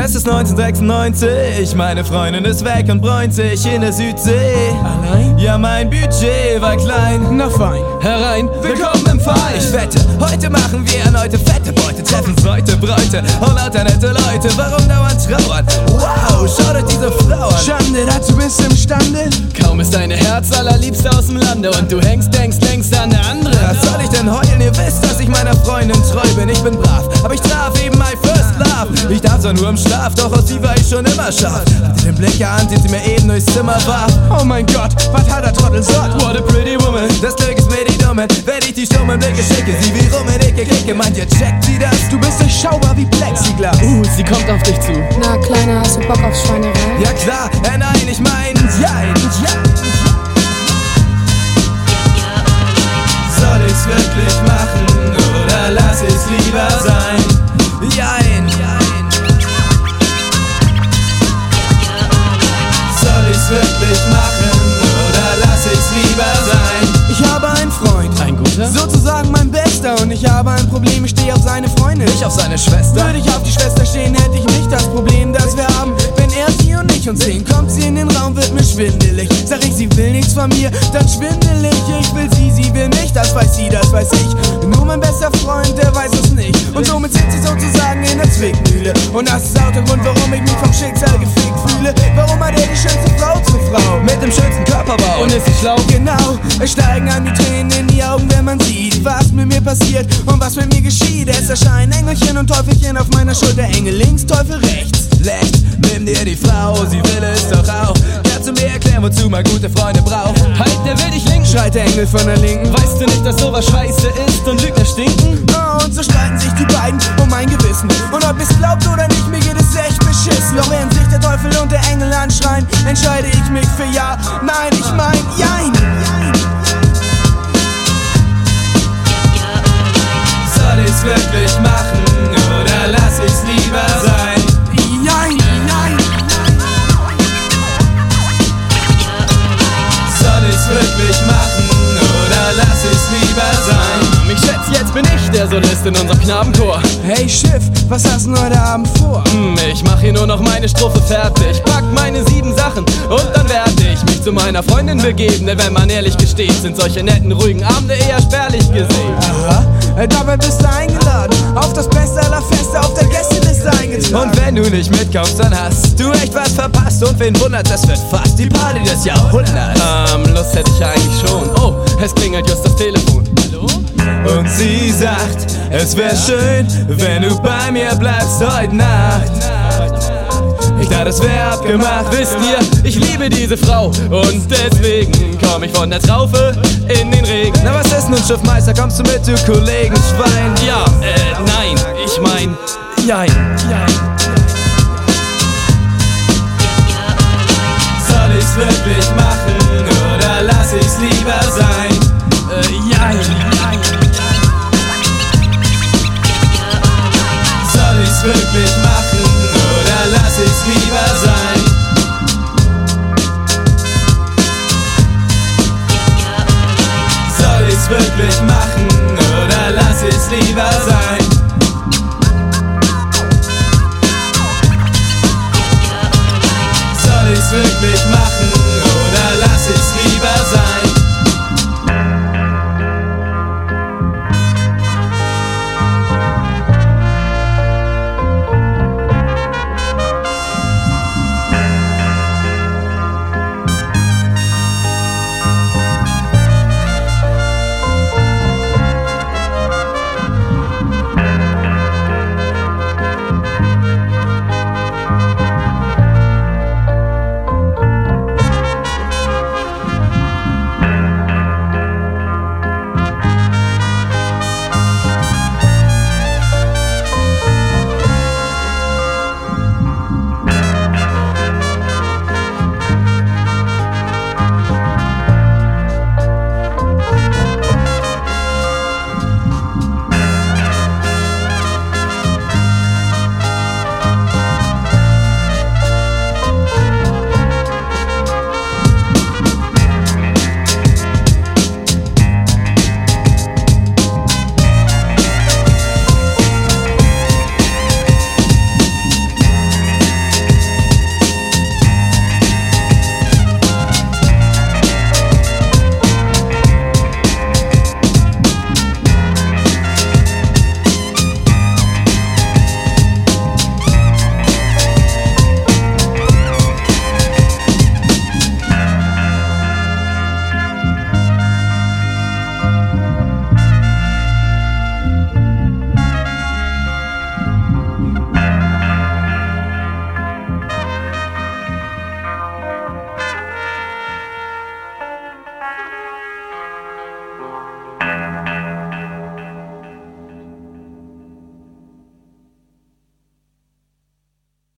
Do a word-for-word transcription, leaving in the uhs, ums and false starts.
Es ist neunzehnhundertsechsundneunzig, meine Freundin ist weg und bräunt sich in der Südsee. Allein? Ja, mein Budget war klein. Na fein. Herein, willkommen im Verein. Ich wette, heute machen wir erneute fette Beute. Treffen Leute, Bräute und lauter nette Leute. Warum dauernd trauern? Wow, schau dir diese Frau an. Schande, dazu bist du imstande. Kaum ist deine Herz allerliebste aus dem Lande und du hängst, denkst längst an eine andere. Was soll ich denn heulen? Ihr wisst, dass ich meiner Freundin treu bin. Ich bin brav, aber ich traf eben my first love. Ich darf zwar nur im Schlaf, doch aus sie war ich schon immer scharf. Hatte den Blick erahnt, den sie mir eben durchs Zimmer warf. Oh mein Gott, was hat der Trottel sagt? What a pretty woman, das Glück ist mir die Dumme. Wenn ich die stummen Blicke schicke, sie wie rum in dicke Kicke. Meint ihr, checkt sie das? Du bist durchschaubar wie Plexiglas. Uh, sie kommt auf dich zu. Na, Kleiner, hast du Bock auf Schweinerei? Ja klar, äh, nein, ich mein, jein, ja. Soll ich's wirklich machen oder lass ich's lieber sein? Jein, jein. Soll ich's wirklich machen oder lass ich's lieber sein? Ich habe einen Freund, Ein guter? sozusagen mein Bester. Und ich habe ein Problem, ich stehe auf seine Freundin. Ich auf seine Schwester. Würde ich auf die Schwester stehen, hätte ich nicht das Problem, das wir haben. Wenn er sie und ich uns sehen, kommt sie in den Raum, wird mir schwindelig. Sag ich, sie will nichts von mir, dann schwindelig. Ich will sie, sie will mich, das weiß sie, das weiß ich. Nur mein bester Freund, der weiß es nicht. Und somit sind sie sozusagen in der Zwickmühle. Und das ist auch der Grund, warum ich mich vom Schicksal gefickt fühle. Warum hat er die schönste Frau zur Frau? Mit dem schönsten Körperbau. Und ist sie schlau? Genau, es steigen an die Tränen in die Augen, wenn man sieht, was mit mir passiert und was mit mir geschieht. Es erscheinen Engelchen und Teufelchen auf meiner Schulter. Engel links, Teufel rechts. Lecht, nimm dir die Frau, sie will es doch auch. Kannst du mir erklären, wozu man gute Freunde braucht? Halt, der will dich linken, Schreit der Engel von der Linken. weißt du nicht, dass sowas scheiße ist und Lügner stinken? Oh, und so streiten sich die beiden um mein Gewissen. Und ob es glaubt oder nicht, mir geht es echt beschissen. Doch während sich der Teufel und der Engel anschreien, entscheide ich mich für ja. Nein, ich mein jein. Soll ich's wirklich machen oder lass ich's lieber sein? Jein, nein. Soll ich's wirklich machen oder lass ich's lieber sein? Ich schätze, jetzt bin ich der Solist in unserem Knabenchor. Hey Schiff, was hast du heute Abend vor? Hm, ich mach hier nur noch meine Strophe fertig. Pack meine sieben Sachen und dann werde ich mich zu meiner Freundin begeben. Denn wenn man ehrlich gesteht, sind solche netten, ruhigen Abende eher spärlich gesehen. Aha, äh, dabei bist du eingeladen. Auf das Beste aller Feste, auf der Gästeliste eingetragen. Und wenn du nicht mitkommst, dann hast du echt was verpasst. Und wen wundert, das wird fast die Party des Jahrhunderts. Ähm, Lust hätte ich ja eigentlich schon. Oh, es klingelt just das Telefon. Hallo? Und sie sagt, es wär schön, wenn du bei mir bleibst heute Nacht. Ich dachte, es wär abgemacht. Wisst ihr, ich liebe diese Frau und deswegen komm ich von der Traufe in den Regen. Na, was ist nun, Schiffmeister? Kommst du mit, du Kollegenschwein? Ja, äh, nein, ich mein, jein, jein. Soll ich's wirklich machen oder lass ich's lieber sein? Äh, jein, jein. Soll ich's wirklich machen oder lass ich's lieber sein? Soll ich's wirklich machen oder lass ich's lieber sein? Soll ich's wirklich machen?